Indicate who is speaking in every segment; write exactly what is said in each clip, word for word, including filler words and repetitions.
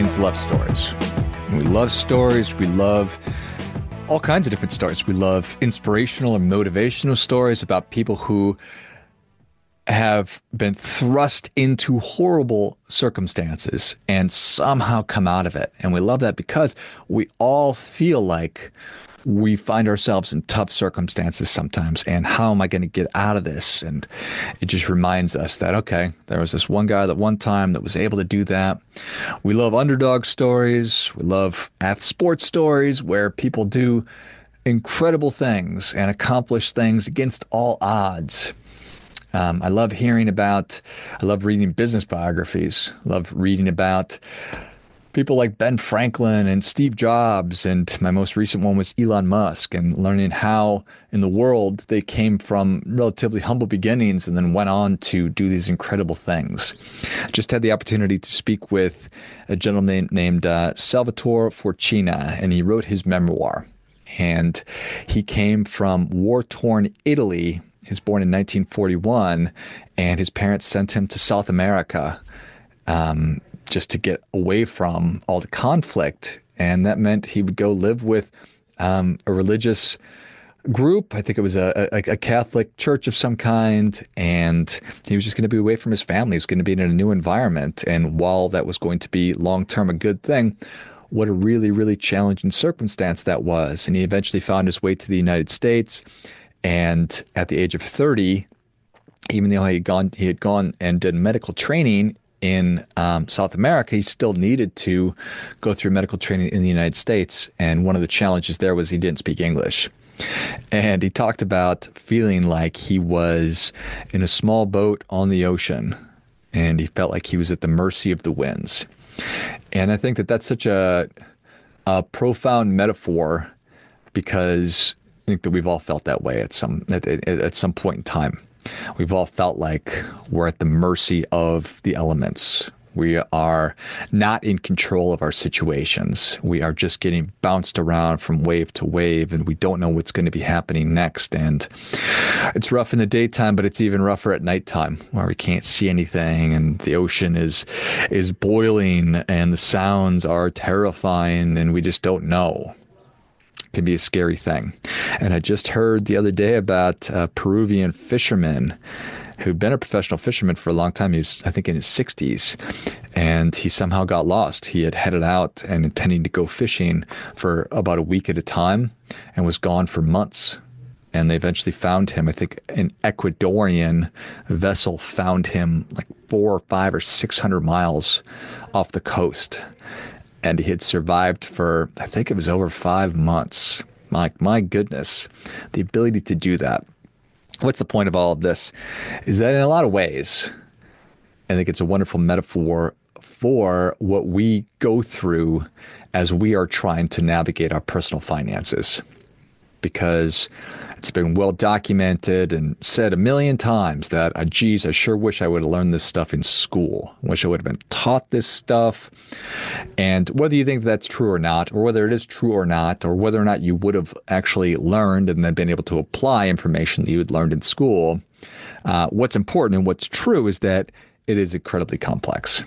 Speaker 1: humans love stories. We love stories. We love all kinds of different stories. We love inspirational or motivational stories about people who have been thrust into horrible circumstances and somehow come out of it. And we love that because we all feel like we find ourselves in tough circumstances sometimes. And how am I going to get out of this? And it just reminds us that, okay, there was this one guy that one time that was able to do that. We love underdog stories. We love at sports stories where people do incredible things and accomplish things against all odds. Um, I love hearing about, I love reading business biographies. I love reading about people like Ben Franklin and Steve Jobs, and my most recent one was Elon Musk, and learning how in the world they came from relatively humble beginnings and then went on to do these incredible things. Just had the opportunity to speak with a gentleman named uh, Salvatore Forcina, and he wrote his memoir. And he came from war-torn Italy. He was born in nineteen forty-one, and his parents sent him to South America um, just to get away from all the conflict. And that meant he would go live with um, a religious group. I think it was a, a, a Catholic church of some kind. And he was just going to be away from his family. He was going to be in a new environment. And while that was going to be long-term a good thing, what a really, really challenging circumstance that was. And he eventually found his way to the United States. And at the age of thirty, even though he had gone, he had gone and did medical training in um, South America, he still needed to go through medical training in the United States. And one of the challenges there was he didn't speak English. And he talked about feeling like he was in a small boat on the ocean, and he felt like he was at the mercy of the winds. And I think that that's such a, a profound metaphor, because I think that we've all felt that way at some at, at, at some point in time. We've all felt like we're at the mercy of the elements. We are not in control of our situations. We are just getting bounced around from wave to wave, and we don't know what's going to be happening next. And it's rough in the daytime, but it's even rougher at nighttime, where we can't see anything, and the ocean is is boiling, and the sounds are terrifying, and we just don't know. Can be a scary thing. And I just heard the other day about a Peruvian fisherman who'd been a professional fisherman for a long time. He was, I think, in his sixties, and he somehow got lost. He had headed out and intending to go fishing for about a week at a time and was gone for months. And they eventually found him. I think an Ecuadorian vessel found him like four or five or six hundred miles off the coast. And he had survived for, I think it was over five months. My, my goodness, the ability to do that. What's the point of all of this? Is that in a lot of ways, I think it's a wonderful metaphor for what we go through as we are trying to navigate our personal finances. Because it's been well documented and said a million times that, uh, geez, I sure wish I would have learned this stuff in school. I wish I would have been taught this stuff. And whether you think that's true or not, or whether it is true or not, or whether or not you would have actually learned and then been able to apply information that you had learned in school, uh, what's important and what's true is that it is incredibly complex.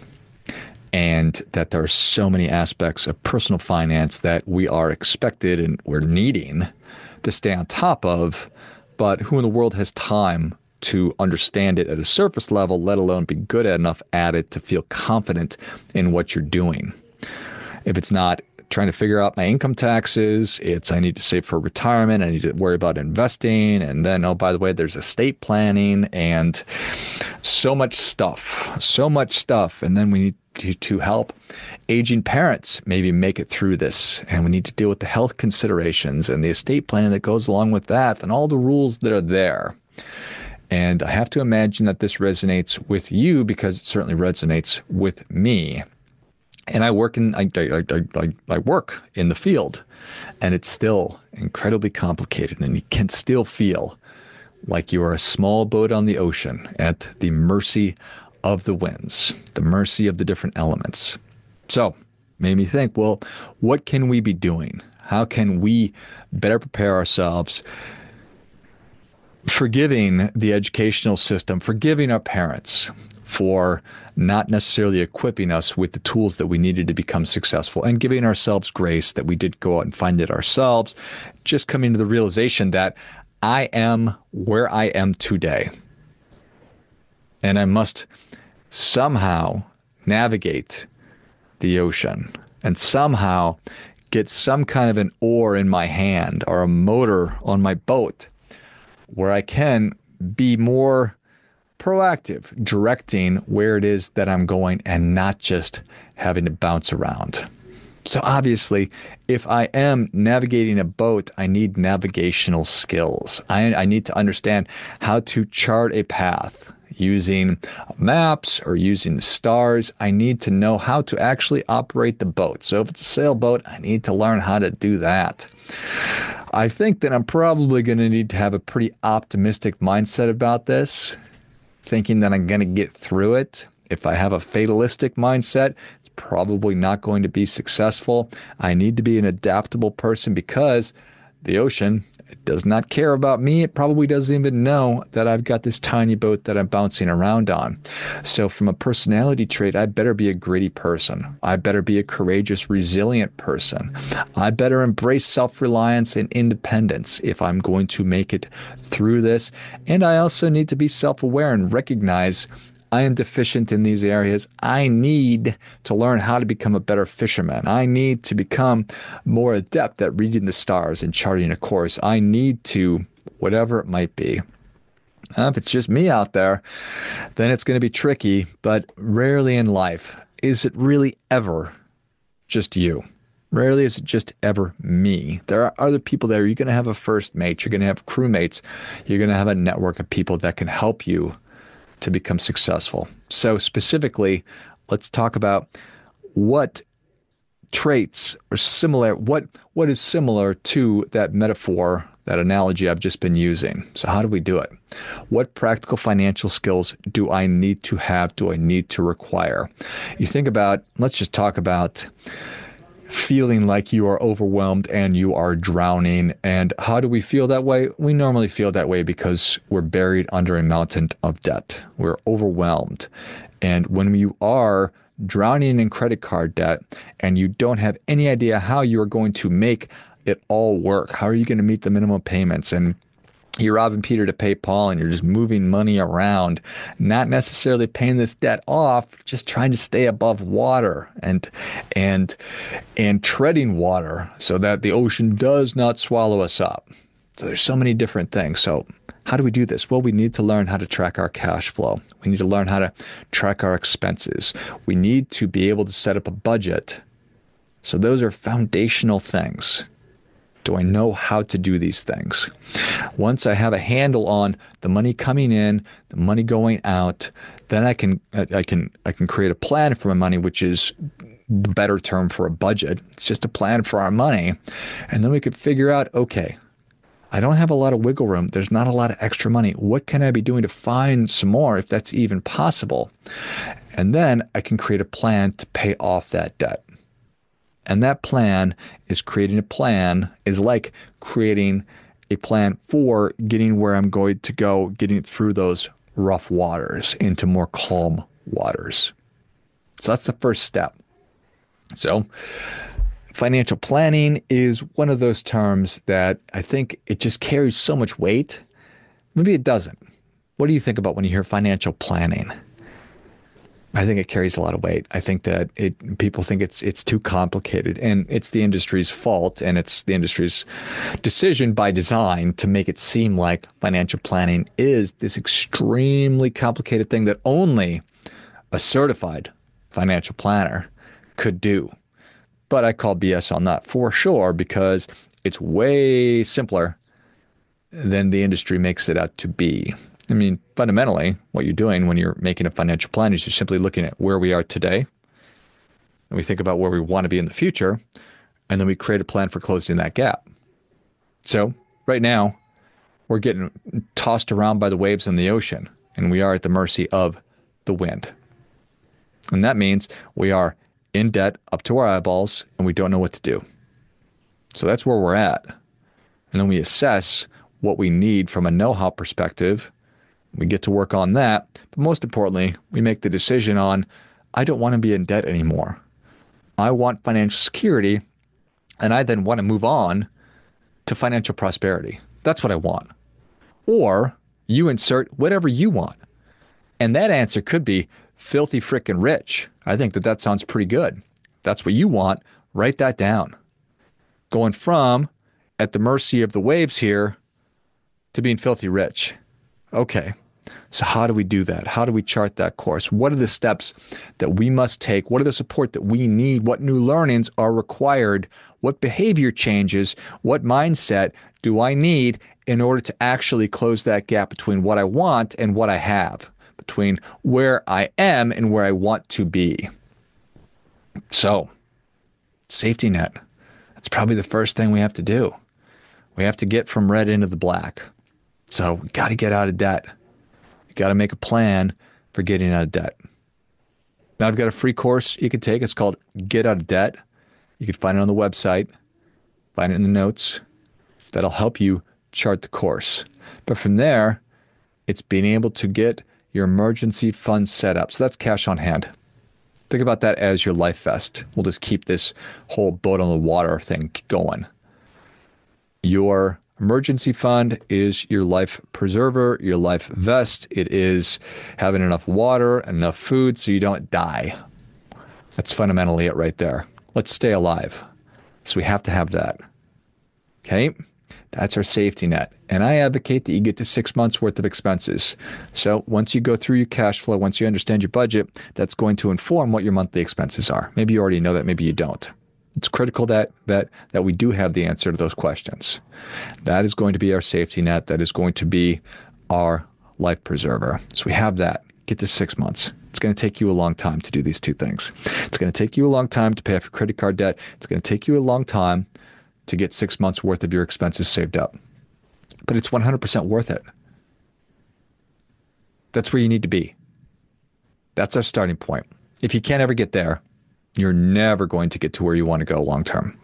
Speaker 1: And that there are so many aspects of personal finance that we are expected and we're needing to stay on top of, but who in the world has time to understand it at a surface level, let alone be good enough at it to feel confident in what you're doing? If it's not trying to figure out my income taxes, it's I need to save for retirement, I need to worry about investing, and then, oh, by the way, there's estate planning and so much stuff, so much stuff. And then we need to, to help aging parents maybe make it through this. And we need to deal with the health considerations and the estate planning that goes along with that and all the rules that are there. And I have to imagine that this resonates with you because it certainly resonates with me. And I work in I, I, I, I work in the field, and it's still incredibly complicated, and you can still feel like you are a small boat on the ocean at the mercy of the winds, the mercy of the different elements. So made me think, well, what can we be doing? How can we better prepare ourselves forgiving the educational system, forgiving our parents for not necessarily equipping us with the tools that we needed to become successful, and giving ourselves grace that we did go out and find it ourselves, just coming to the realization that I am where I am today. And I must somehow navigate the ocean and somehow get some kind of an oar in my hand or a motor on my boat where I can be more proactive, directing where it is that I'm going and not just having to bounce around. So obviously, if I am navigating a boat, I need navigational skills. I, I need to understand how to chart a path using maps or using the stars. I need to know how to actually operate the boat. So if it's a sailboat, I need to learn how to do that. I think that I'm probably going to need to have a pretty optimistic mindset about this, thinking that I'm going to get through it. If I have a fatalistic mindset, it's probably not going to be successful. I need to be an adaptable person because the ocean, it does not care about me. It probably doesn't even know that I've got this tiny boat that I'm bouncing around on. So from a personality trait, I better be a gritty person. I better be a courageous, resilient person. I better embrace self-reliance and independence if I'm going to make it through this. And I also need to be self-aware and recognize I am deficient in these areas. I need to learn how to become a better fisherman. I need to become more adept at reading the stars and charting a course. I need to, whatever it might be. Uh, if it's just me out there, then it's going to be tricky, but rarely in life is it really ever just you. Rarely is it just ever me. There are other people there. You're going to have a first mate. You're going to have crewmates. You're going to have a network of people that can help you to become successful. So specifically, let's talk about what traits are similar, what what is similar to that metaphor, that analogy I've just been using. So how do we do it? What practical financial skills do I need to have, do I need to require? You think about, let's just talk about feeling like you are overwhelmed and you are drowning. And how do we feel that way? We normally feel that way because we're buried under a mountain of debt. We're overwhelmed. And when you are drowning in credit card debt and you don't have any idea how you're going to make it all work, how are you going to meet the minimum payments? And you're robbing Peter to pay Paul, and you're just moving money around, not necessarily paying this debt off, just trying to stay above water and and and treading water so that the ocean does not swallow us up. So there's so many different things. So how do we do this? Well, we need to learn how to track our cash flow. We need to learn how to track our expenses. We need to be able to set up a budget. So those are foundational things. Do I know how to do these things? Once I have a handle on the money coming in, the money going out, then I can I can I can create a plan for my money, which is the better term for a budget. It's just a plan for our money. And then we could figure out, okay, I don't have a lot of wiggle room. There's not a lot of extra money. What can I be doing to find some more, if that's even possible? And then I can create a plan to pay off that debt. And that plan is creating a plan is like creating a plan for getting where I'm going to go, getting through those rough waters into more calm waters. So that's the first step. So financial planning is one of those terms that I think it just carries so much weight. Maybe it doesn't. What do you think about when you hear financial planning? I think it carries a lot of weight. I think that it people think it's it's too complicated, and it's the industry's fault, and it's the industry's decision by design to make it seem like financial planning is this extremely complicated thing that only a certified financial planner could do. But I call B S on that for sure, because it's way simpler than the industry makes it out to be. I mean, fundamentally, what you're doing when you're making a financial plan is you're simply looking at where we are today, and we think about where we want to be in the future, and then we create a plan for closing that gap. So right now, we're getting tossed around by the waves in the ocean, and we are at the mercy of the wind. And that means we are in debt up to our eyeballs, and we don't know what to do. So that's where we're at. And then we assess what we need from a know-how perspective. We get to work on that. But most importantly, we make the decision on, I don't want to be in debt anymore. I want financial security, and I then want to move on to financial prosperity. That's what I want. Or you insert whatever you want. And that answer could be filthy frickin' rich. I think that that sounds pretty good. If that's what you want, write that down. Going from at the mercy of the waves here to being filthy rich. Okay, so how do we do that? How do we chart that course? What are the steps that we must take? What are the support that we need? What new learnings are required? What behavior changes? What mindset do I need in order to actually close that gap between what I want and what I have, between where I am and where I want to be? So, safety net. That's probably the first thing we have to do. We have to get from red into the black. So we got to get out of debt. You got to make a plan for getting out of debt. Now I've got a free course you can take. It's called Get Out of Debt. You can find it on the website, find it in the notes. That'll help you chart the course. But from there, it's being able to get your emergency fund set up. So that's cash on hand. Think about that as your life vest. We'll just keep this whole boat on the water thing going. Your emergency fund is your life preserver, your life vest. It is having enough water, enough food so you don't die. That's fundamentally it right there. Let's stay alive. So we have to have that. Okay? That's our safety net. And I advocate that you get to six months worth of expenses. So once you go through your cash flow, once you understand your budget, that's going to inform what your monthly expenses are. Maybe you already know that, maybe you don't. It's critical that that that we do have the answer to those questions. That is going to be our safety net. That is going to be our life preserver. So we have that. Get to six months. It's going to take you a long time to do these two things. It's going to take you a long time to pay off your credit card debt. It's going to take you a long time to get six months worth of your expenses saved up. But it's one hundred percent worth it. That's where you need to be. That's our starting point. If you can't ever get there, you're never going to get to where you want to go long term.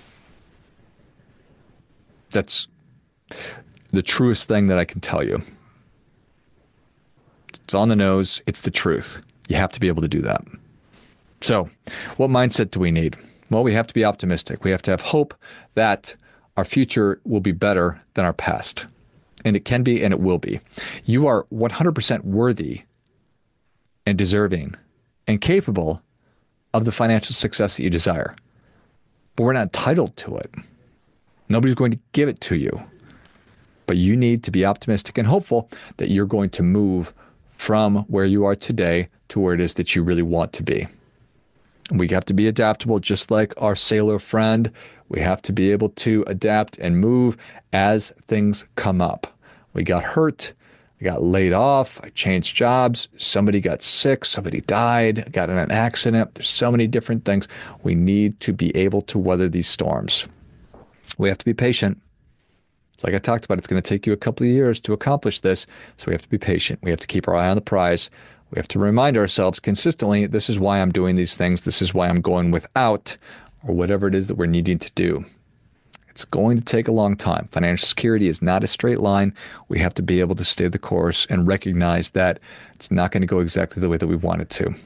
Speaker 1: That's the truest thing that I can tell you. It's on the nose. It's the truth. You have to be able to do that. So, what mindset do we need? Well, we have to be optimistic. We have to have hope that our future will be better than our past. And it can be and it will be. You are one hundred percent worthy and deserving and capable of the financial success that you desire. But we're not entitled to it. Nobody's going to give it to you. But you need to be optimistic and hopeful that you're going to move from where you are today to where it is that you really want to be. We have to be adaptable, just like our sailor friend. We have to be able to adapt and move as things come up. We got hurt. I got laid off. I changed jobs. Somebody got sick. Somebody died. Got in an accident. There's so many different things. We need to be able to weather these storms. We have to be patient. It's like I talked about, it's going to take you a couple of years to accomplish this. So we have to be patient. We have to keep our eye on the prize. We have to remind ourselves consistently, this is why I'm doing these things. This is why I'm going without, or whatever it is that we're needing to do. It's going to take a long time. Financial security is not a straight line. We have to be able to stay the course and recognize that it's not going to go exactly the way that we want it to.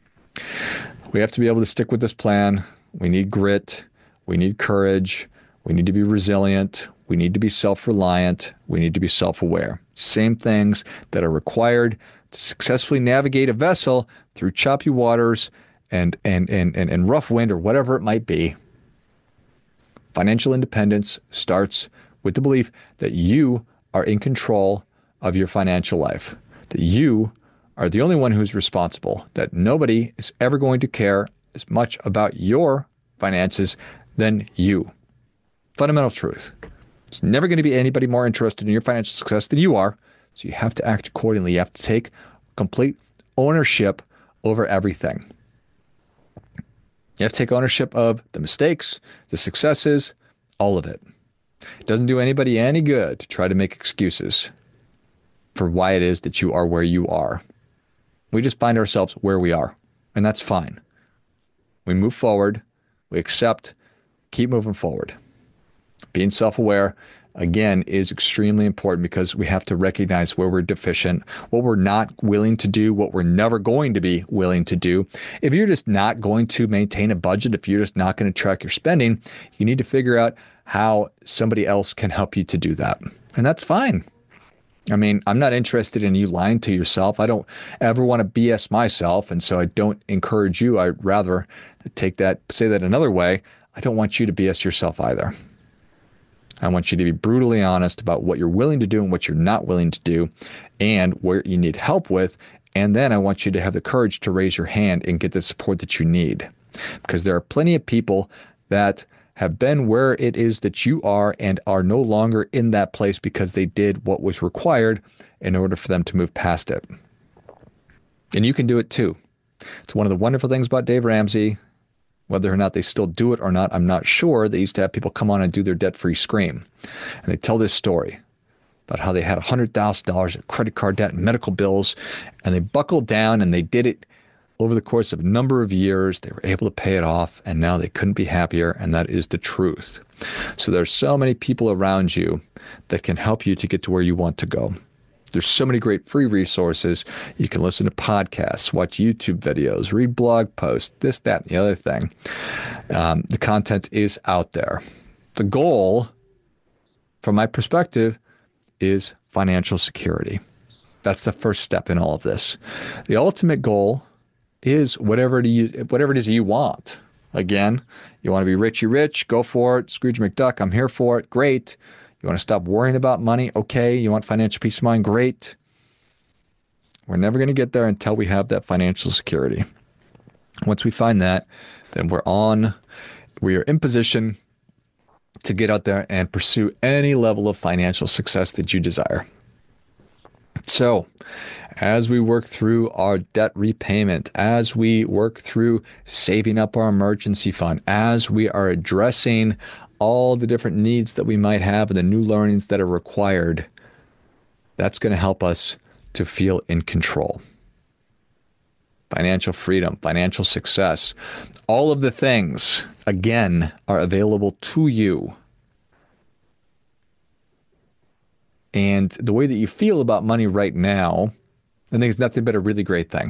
Speaker 1: We have to be able to stick with this plan. We need grit. We need courage. We need to be resilient. We need to be self-reliant. We need to be self-aware. Same things that are required to successfully navigate a vessel through choppy waters and, and, and, and, and rough wind or whatever it might be. Financial independence starts with the belief that you are in control of your financial life, that you are the only one who's responsible, that nobody is ever going to care as much about your finances than you. Fundamental truth. There's never going to be anybody more interested in your financial success than you are, so you have to act accordingly. You have to take complete ownership over everything. You have to take ownership of the mistakes, the successes, all of it. It doesn't do anybody any good to try to make excuses for why it is that you are where you are. We just find ourselves where we are, and that's fine. We move forward, we accept, keep moving forward. Being self-aware again, is extremely important because we have to recognize where we're deficient, what we're not willing to do, what we're never going to be willing to do. If you're just not going to maintain a budget, if you're just not going to track your spending, you need to figure out how somebody else can help you to do that. And that's fine. I mean, I'm not interested in you lying to yourself. I don't ever want to B S myself. And so I don't encourage you. I'd rather take that, say that another way. I don't want you to B S yourself either. I want you to be brutally honest about what you're willing to do and what you're not willing to do and where you need help with. And then I want you to have the courage to raise your hand and get the support that you need. Because there are plenty of people that have been where it is that you are and are no longer in that place because they did what was required in order for them to move past it. And you can do it too. It's one of the wonderful things about Dave Ramsey. Whether or not they still do it or not, I'm not sure. They used to have people come on and do their debt-free scream. And they tell this story about how they had one hundred thousand dollars in credit card debt and medical bills, and they buckled down and they did it over the course of a number of years. They were able to pay it off, and now they couldn't be happier, and that is the truth. So there's so many people around you that can help you to get to where you want to go. There's so many great free resources. You can listen to podcasts, watch YouTube videos, read blog posts, this, that, and the other thing. Um, the content is out there. The goal, from my perspective, is financial security. That's the first step in all of this. The ultimate goal is whatever it is, whatever it is you want. Again, you want to be richy rich, go for it. Scrooge McDuck, I'm here for it. Great. You want to stop worrying about money? Okay. You want financial peace of mind? Great. We're never going to get there until we have that financial security. Once we find that, then we're on, we are in position to get out there and pursue any level of financial success that you desire. So, as we work through our debt repayment, as we work through saving up our emergency fund, as we are addressing all the different needs that we might have and the new learnings that are required, that's going to help us to feel in control. Financial freedom, financial success, all of the things, again, are available to you. And the way that you feel about money right now, I think is nothing but a really great thing.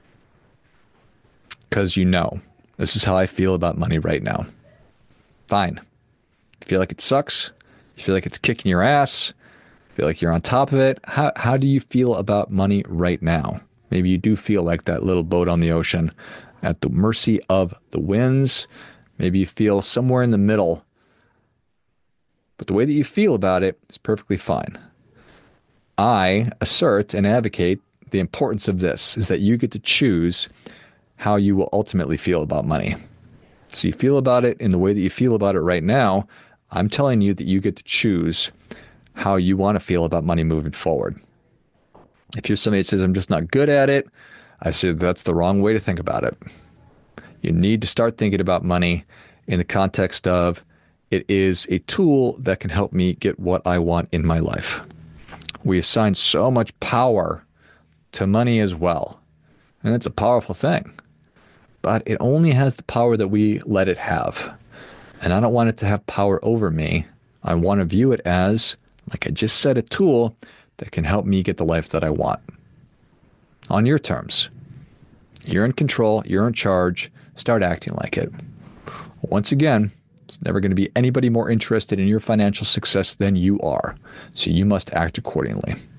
Speaker 1: Because you know, this is how I feel about money right now. Fine. You feel like it sucks? You feel like it's kicking your ass? You feel like you're on top of it? How how do you feel about money right now? Maybe you do feel like that little boat on the ocean at the mercy of the winds. Maybe you feel somewhere in the middle. But the way that you feel about it is perfectly fine. I assert and advocate the importance of this, is that you get to choose how you will ultimately feel about money. So you feel about it in the way that you feel about it right now. I'm telling you that you get to choose how you want to feel about money moving forward. If you're somebody that says, I'm just not good at it, I say that's the wrong way to think about it. You need to start thinking about money in the context of it is a tool that can help me get what I want in my life. We assign so much power to money as well. And it's a powerful thing. But it only has the power that we let it have. And I don't want it to have power over me. I want to view it as, like I just said, a tool that can help me get the life that I want. On your terms. You're in control. You're in charge. Start acting like it. Once again, it's never going to be anybody more interested in your financial success than you are. So you must act accordingly.